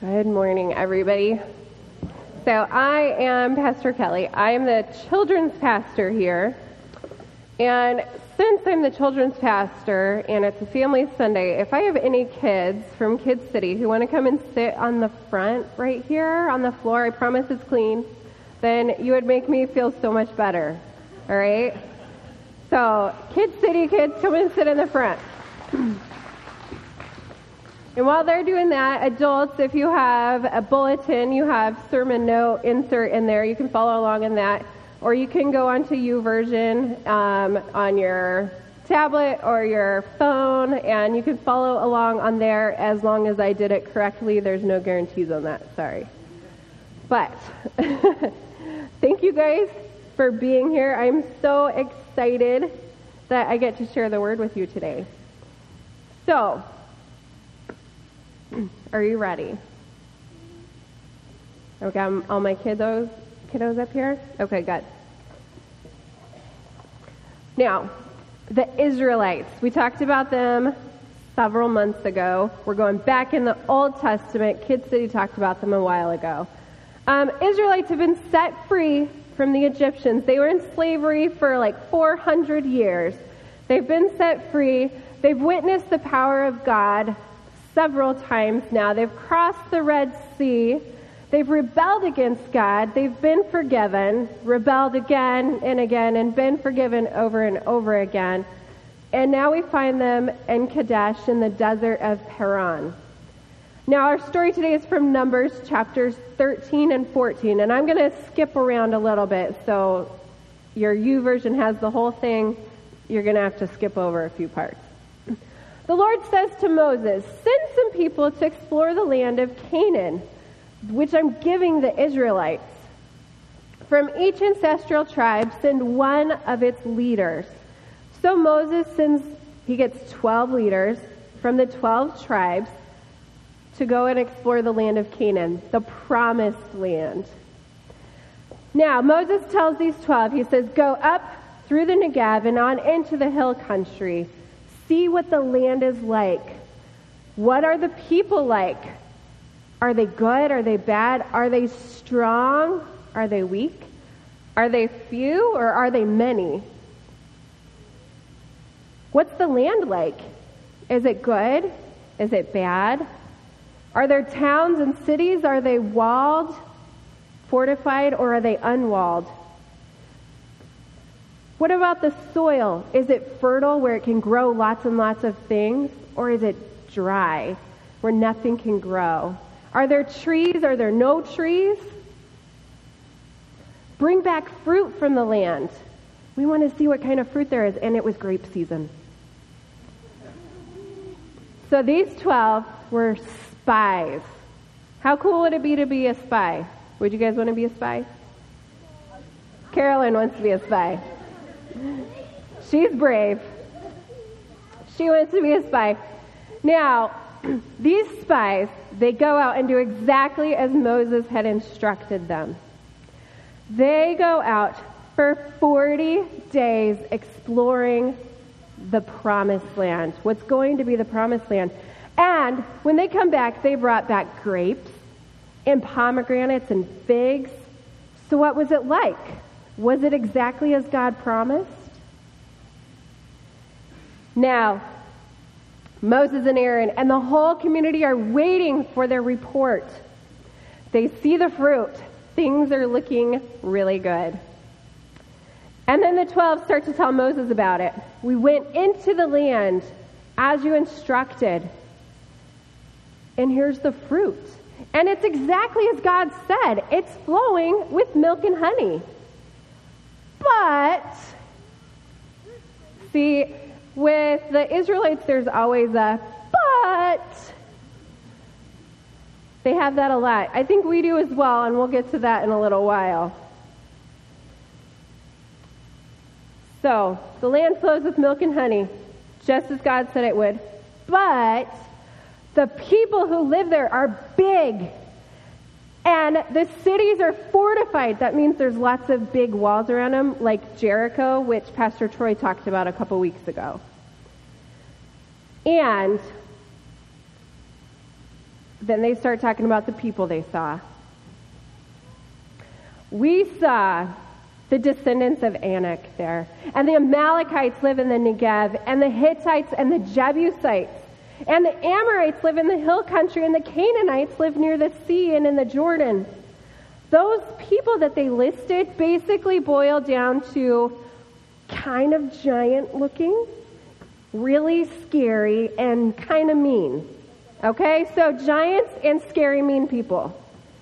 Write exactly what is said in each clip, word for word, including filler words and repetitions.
Good morning, everybody. So I am Pastor Kelly. I am the children's pastor here. And since I'm the children's pastor and it's a family Sunday, if I have any kids from Kids City who want to come and sit on the front right here on the floor, I promise it's clean, then you would make me feel so much better. All right? So Kids City kids, come and sit in the front. And while they're doing that, adults, if you have a bulletin, you have sermon note insert in there, you can follow along in that. Or you can go onto YouVersion um, on your tablet or your phone, and you can follow along on there as long as I did it correctly. There's no guarantees on that, sorry. But thank you guys for being here. I'm so excited that I get to share the word with you today. So, are you ready? Okay, I'm, all my kiddos, kiddos up here? Okay, good. Now, the Israelites, we talked about them several months ago. We're going back in the Old Testament. Kids City talked about them a while ago. Um, Israelites have been set free from the Egyptians. They were in slavery for like four hundred years. They've been set free. They've witnessed the power of God several times now. They've crossed the Red Sea. They've rebelled against God. They've been forgiven, rebelled again and again, and been forgiven over and over again. And now we find them in Kadesh in the desert of Paran. Now our story today is from Numbers chapters thirteen and fourteen, and I'm going to skip around a little bit, so your YouVersion has the whole thing. You're going to have to skip over a few parts. The Lord says to Moses, "Send some people to explore the land of Canaan, which I'm giving the Israelites. From each ancestral tribe, send one of its leaders." So Moses sends, he gets twelve leaders from the twelve tribes to go and explore the land of Canaan, the promised land. Now, Moses tells these twelve, he says, "Go up through the Negev and on into the hill country. See what the land is like. What are the people like? Are they good? Are they bad? Are they strong? Are they weak? Are they few or are they many? What's the land like? Is it good? Is it bad? Are there towns and cities? Are they walled, fortified, or are they unwalled? What about the soil? Is it fertile where it can grow lots and lots of things? Or is it dry where nothing can grow? Are there trees? Are there no trees? Bring back fruit from the land. We want to see what kind of fruit there is. And it was grape season. So these twelve were spies. How cool would it be to be a spy? Would you guys want to be a spy? Carolyn wants to be a spy. She's brave. She wants to be a spy. Now, these spies, they go out and do exactly as Moses had instructed them. They go out for forty days exploring the promised land, what's going to be the promised land. And when they come back, they brought back grapes and pomegranates and figs. So what was it like? Was it exactly as God promised? Now, Moses and Aaron and the whole community are waiting for their report. They see the fruit. Things are looking really good. And then the twelve start to tell Moses about it. We went into the land as you instructed. And here's the fruit. And it's exactly as God said. It's flowing with milk and honey. But, see, with the Israelites, there's always a but. They have that a lot. I think we do as well, and we'll get to that in a little while. So, the land flows with milk and honey, just as God said it would. But the people who live there are big. And the cities are fortified. That means there's lots of big walls around them, like Jericho, which Pastor Troy talked about a couple weeks ago. And then they start talking about the people they saw. We saw the descendants of Anak there, and the Amalekites live in the Negev, and the Hittites and the Jebusites, and the Amorites live in the hill country, and the Canaanites live near the sea and in the Jordan. Those people that they listed basically boil down to kind of giant looking, really scary, and kind of mean. Okay, so giants and scary, mean people.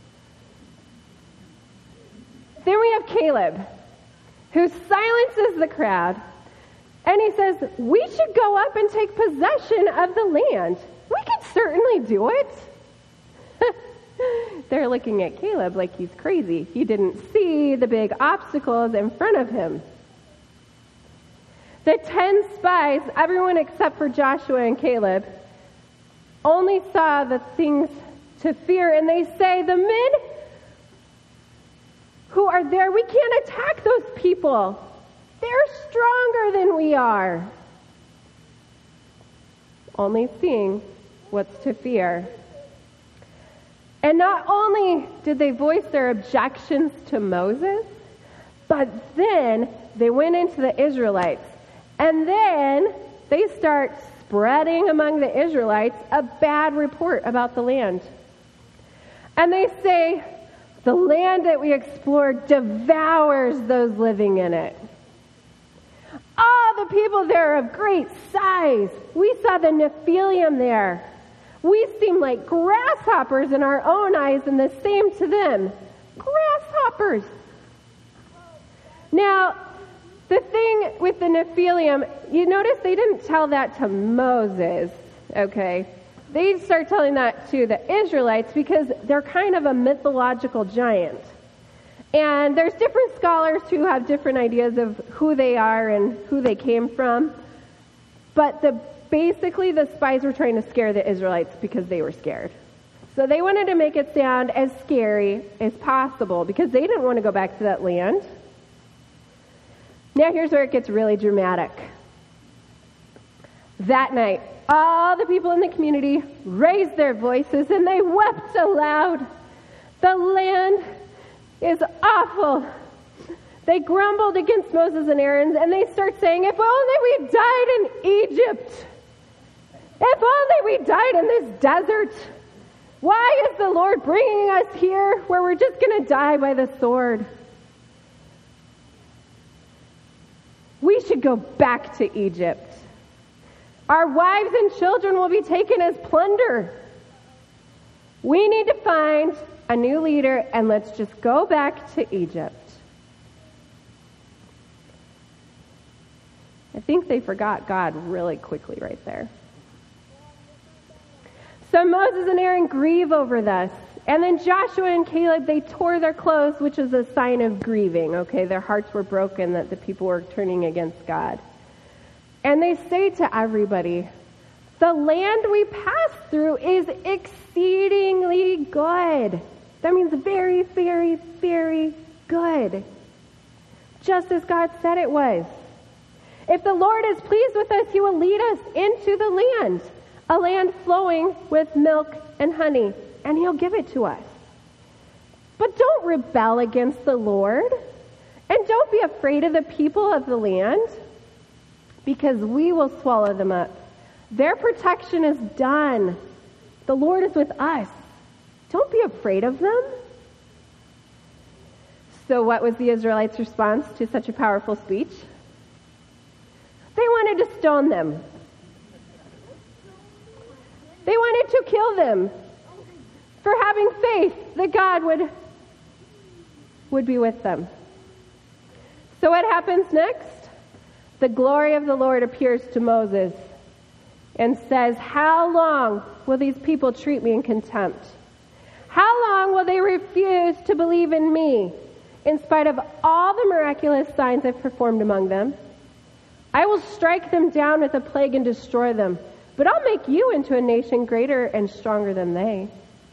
Then we have Caleb, who silences the crowd, and he says, we should go up and take possession of the land. We can certainly do it. They're looking at Caleb like he's crazy. He didn't see the big obstacles in front of him. The ten spies, everyone except for Joshua and Caleb, only saw the things to fear, and they say, the men who are there, we can't attack those people. They're stronger than we are. Only seeing what's to fear. And not only did they voice their objections to Moses, but then they went into the Israelites. And then they start spreading among the Israelites a bad report about the land. And they say, the land that we explored devours those living in it. All the people there are of great size. We saw the Nephilim there. We seem like grasshoppers in our own eyes, and the same to them. Grasshoppers. Now, the thing with the Nephilim, you notice they didn't tell that to Moses, okay? They start telling that to the Israelites because they're kind of a mythological giant. And there's different scholars who have different ideas of who they are and who they came from. But the basically the spies were trying to scare the Israelites because they were scared. So they wanted to make it sound as scary as possible because they didn't want to go back to that land. Now here's where it gets really dramatic. That night, all the people in the community raised their voices and they wept aloud. The land is awful. They grumbled against Moses and Aaron, and they start saying, if only we died in Egypt. If only we died in this desert. Why is the Lord bringing us here where we're just going to die by the sword? We should go back to Egypt. Our wives and children will be taken as plunder. We need to find a new leader, and let's just go back to Egypt. I think they forgot God really quickly right there. So Moses and Aaron grieve over this. And then Joshua and Caleb, they tore their clothes, which is a sign of grieving, okay? Their hearts were broken that the people were turning against God. And they say to everybody, the land we passed through is exceedingly good. That means very, very, very good. Just as God said it was. If the Lord is pleased with us, He will lead us into the land, a land flowing with milk and honey, and He'll give it to us. But don't rebel against the Lord, and don't be afraid of the people of the land, because we will swallow them up. Their protection is done. The Lord is with us. Don't be afraid of them. So what was the Israelites' response to such a powerful speech? They wanted to stone them. They wanted to kill them for having faith that God would, would be with them. So what happens next? The glory of the Lord appears to Moses and says, how long will these people treat me in contempt? How long will they refuse to believe in me in spite of all the miraculous signs I've performed among them? I will strike them down with a plague and destroy them, but I'll make you into a nation greater and stronger than they.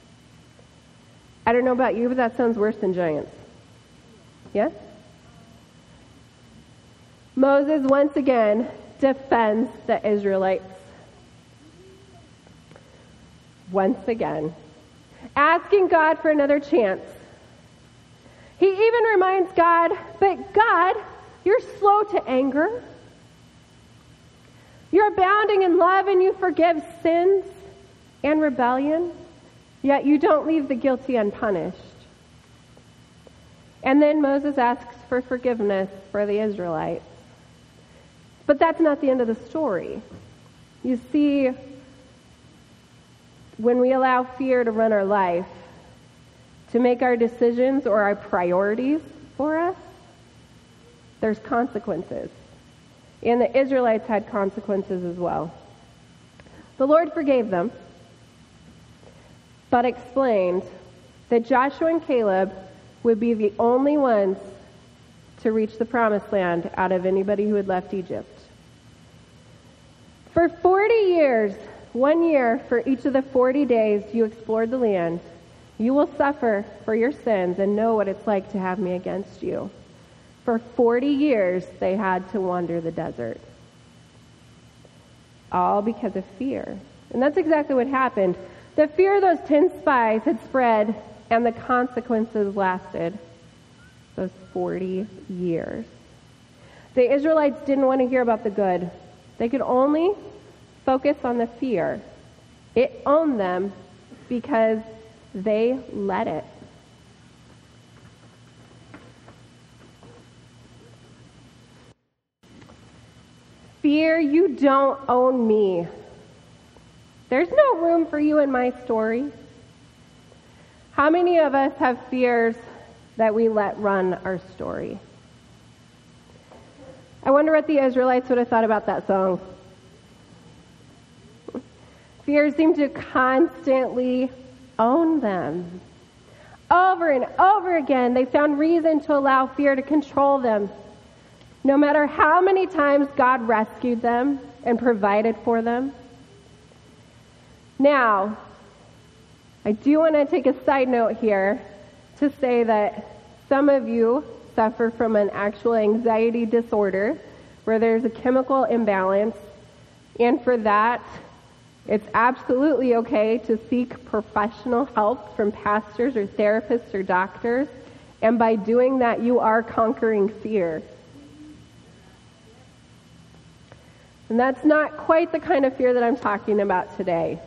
I don't know about you, but that sounds worse than giants. Yes? Moses once again defends the Israelites. Once again, asking God for another chance. He even reminds God, but God, you're slow to anger. You're abounding in love and you forgive sins and rebellion, yet you don't leave the guilty unpunished. And then Moses asks for forgiveness for the Israelites. But that's not the end of the story. You see, when we allow fear to run our life, to make our decisions or our priorities for us, there's consequences. And the Israelites had consequences as well. The Lord forgave them, but explained that Joshua and Caleb would be the only ones to reach the promised land out of anybody who had left Egypt. For forty years, one year for each of the forty days you explored the land, you will suffer for your sins and know what it's like to have me against you. For forty years, they had to wander the desert. All because of fear. And that's exactly what happened. The fear of those ten spies had spread, and the consequences lasted those forty years. The Israelites didn't want to hear about the good. They could only focus on the fear. It owned them because they let it. Fear, you don't own me. There's no room for you in my story. How many of us have fears that we let run our story? I wonder what the Israelites would have thought about that song. Fear seemed to constantly own them. Over and over again, they found reason to allow fear to control them. No matter how many times God rescued them and provided for them. Now, I do want to take a side note here to say that some of you suffer from an actual anxiety disorder where there's a chemical imbalance, and for that, it's absolutely okay to seek professional help from pastors or therapists or doctors, and by doing that, you are conquering fear. And that's not quite the kind of fear that I'm talking about today.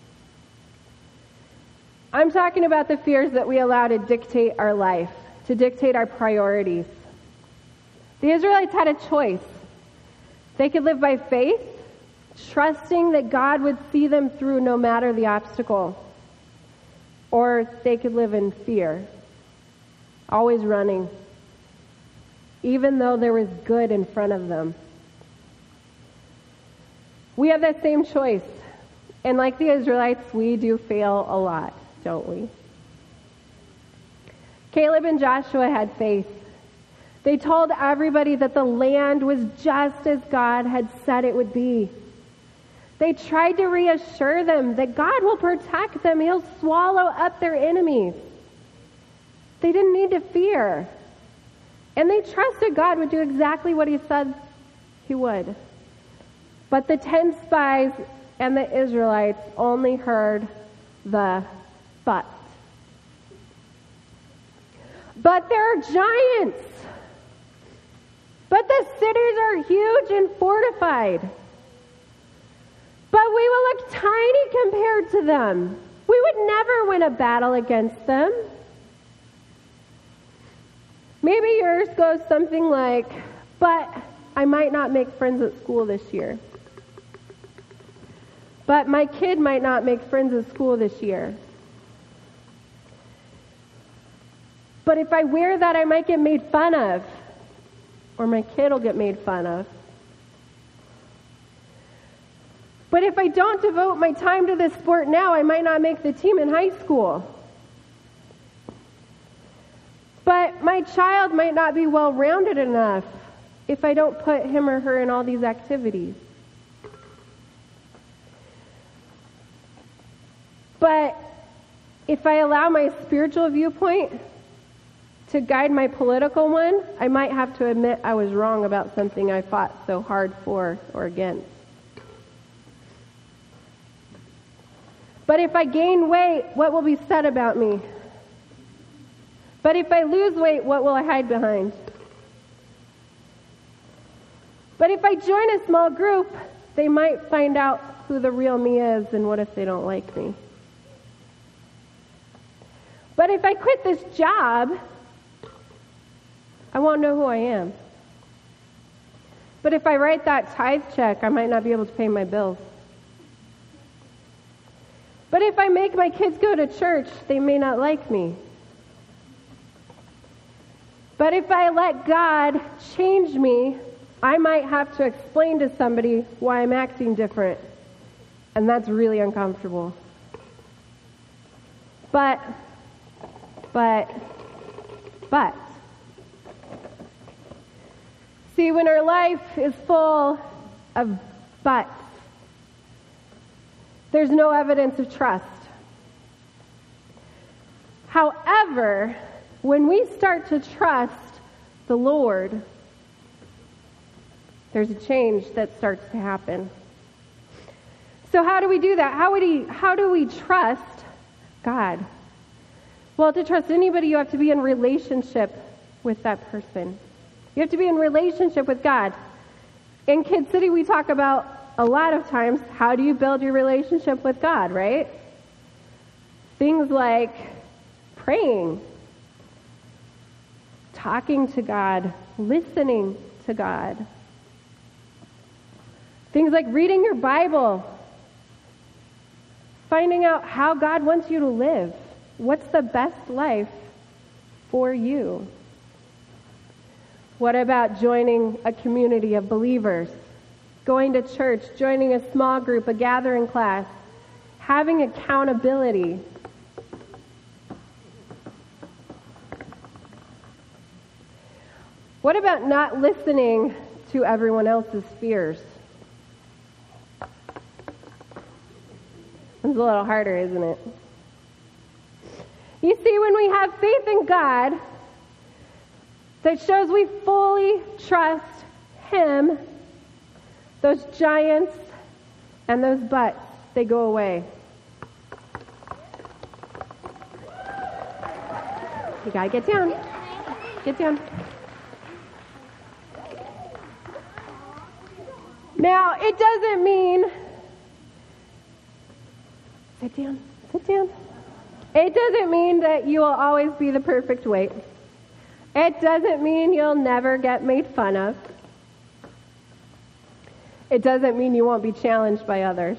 I'm talking about the fears that we allow to dictate our life, to dictate our priorities. The Israelites had a choice. They could live by faith, trusting that God would see them through no matter the obstacle. Or they could live in fear, always running, even though there was good in front of them. We have that same choice. And like the Israelites, we do fail a lot, don't we? Caleb and Joshua had faith. They told everybody that the land was just as God had said it would be. They tried to reassure them that God will protect them. He'll swallow up their enemies. They didn't need to fear. And they trusted God would do exactly what he said he would. But the ten spies and the Israelites only heard the but. But there are giants. But the cities are huge and fortified. But we will look tiny compared to them. We would never win a battle against them. Maybe yours goes something like, but I might not make friends at school this year. But my kid might not make friends at school this year. But if I wear that, I might get made fun of. Or my kid will get made fun of. But if I don't devote my time to this sport now, I might not make the team in high school. But my child might not be well-rounded enough if I don't put him or her in all these activities. But if I allow my spiritual viewpoint to guide my political one, I might have to admit I was wrong about something I fought so hard for or against. But if I gain weight, what will be said about me? But if I lose weight, what will I hide behind? But if I join a small group, they might find out who the real me is, and what if they don't like me? But if I quit this job, I won't know who I am. But if I write that tithe check, I might not be able to pay my bills. But if I make my kids go to church, they may not like me. But if I let God change me, I might have to explain to somebody why I'm acting different. And that's really uncomfortable. But, but, but. See, when our life is full of buts, there's no evidence of trust. However, when we start to trust the Lord, there's a change that starts to happen. So how do we do that? How would he, how do we trust God? Well, to trust anybody, you have to be in relationship with that person. You have to be in relationship with God. In Kid City, we talk about a lot of times, how do you build your relationship with God, right? Things like praying, talking to God, listening to God. Things like reading your Bible, finding out how God wants you to live. What's the best life for you? What about joining a community of believers? Going to church, joining a small group, a gathering class, having accountability. What about not listening to everyone else's fears? It's a little harder, isn't it? You see, when we have faith in God, that shows we fully trust Him, those giants and those buts, they go away. You gotta get down. Get down. Now, it doesn't mean... Sit down. Sit down. It doesn't mean that you will always be the perfect weight. It doesn't mean you'll never get made fun of. It doesn't mean you won't be challenged by others.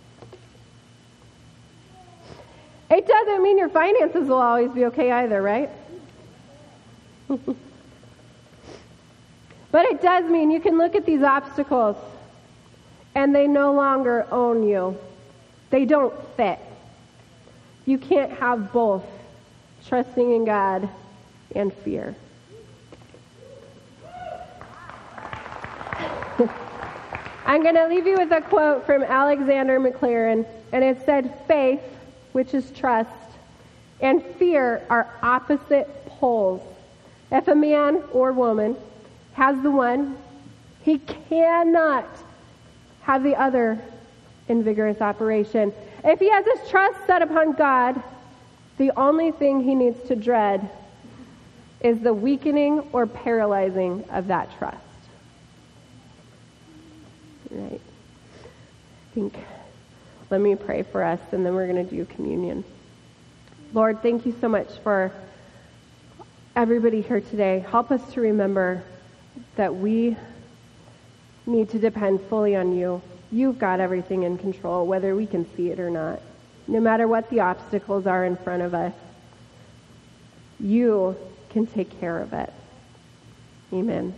It doesn't mean your finances will always be okay either, right? But it does mean you can look at these obstacles and they no longer own you. They don't fit. You can't have both trusting in God and fear. I'm going to leave you with a quote from Alexander McLaren, and it said, faith, which is trust, and fear are opposite poles. If a man or woman has the one, he cannot have the other in vigorous operation. If he has his trust set upon God, the only thing he needs to dread is the weakening or paralyzing of that trust. Right. I think, let me pray for us, and then we're going to do communion. Lord, thank you so much for everybody here today. Help us to remember that we need to depend fully on you. You've got everything in control, whether we can see it or not. No matter what the obstacles are in front of us, you can take care of it. Amen.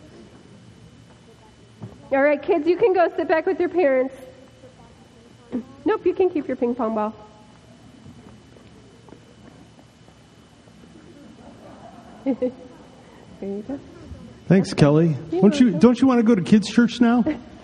All right, kids, you can go sit back with your parents. Nope, you can keep your ping pong ball. There you go. Thanks, Kelly. Don't you don't you want to go to kids' church now?